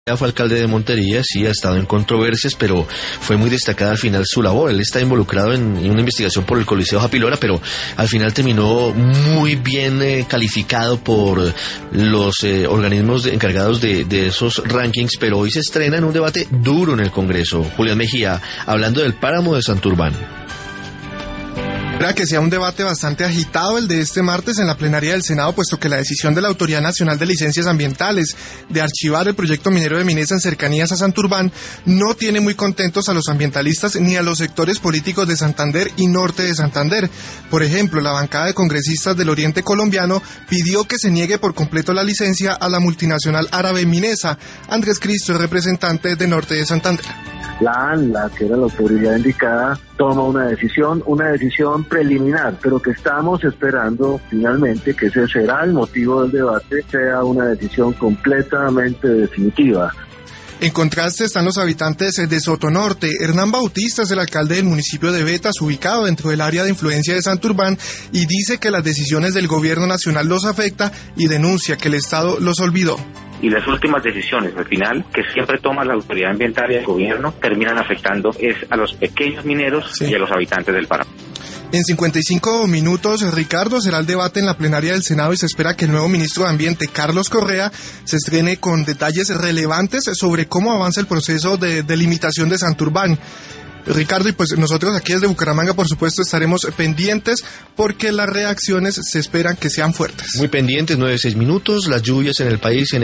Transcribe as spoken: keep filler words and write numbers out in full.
Fue alcalde de Montería, sí, ha estado en controversias, pero fue muy destacada al final su labor. Él está involucrado en, en una investigación por el Coliseo Japilora, pero al final terminó muy bien eh, calificado por los eh, organismos de, encargados de, de esos rankings, pero hoy se estrena en un debate duro en el Congreso. Julián Mejía, hablando del páramo de Santurbán. Espera que sea un debate bastante agitado el de este martes en la plenaria del Senado, puesto que la decisión de la Autoridad Nacional de Licencias Ambientales de archivar el proyecto minero de Minesa en cercanías a Santurbán no tiene muy contentos a los ambientalistas ni a los sectores políticos de Santander y norte de Santander. Por ejemplo, la bancada de congresistas del oriente colombiano pidió que se niegue por completo la licencia a la multinacional árabe Minesa. Andrés Cristo, representante de norte de Santander. La ANLA, que era la autoridad indicada, toma una decisión, una decisión preliminar, pero que estamos esperando finalmente que ese será el motivo del debate, sea una decisión completamente definitiva. En contraste están los habitantes de Sotonorte. Hernán Bautista es el alcalde del municipio de Betas, ubicado dentro del área de influencia de Santurbán, y dice que las decisiones del gobierno nacional los afecta y denuncia que el Estado los olvidó. Y las últimas decisiones, al final, que siempre toma la autoridad ambiental y el gobierno, terminan afectando es a los pequeños mineros sí. y a los habitantes del páramo. En cincuenta y cinco minutos, Ricardo, será el debate en la plenaria del Senado y se espera que el nuevo ministro de Ambiente, Carlos Correa, se estrene con detalles relevantes sobre cómo avanza el proceso de delimitación de Santurbán. Ricardo, y pues nosotros aquí desde Bucaramanga, por supuesto, estaremos pendientes porque las reacciones se esperan que sean fuertes. Muy pendientes, nueve, seis minutos, las lluvias en el país en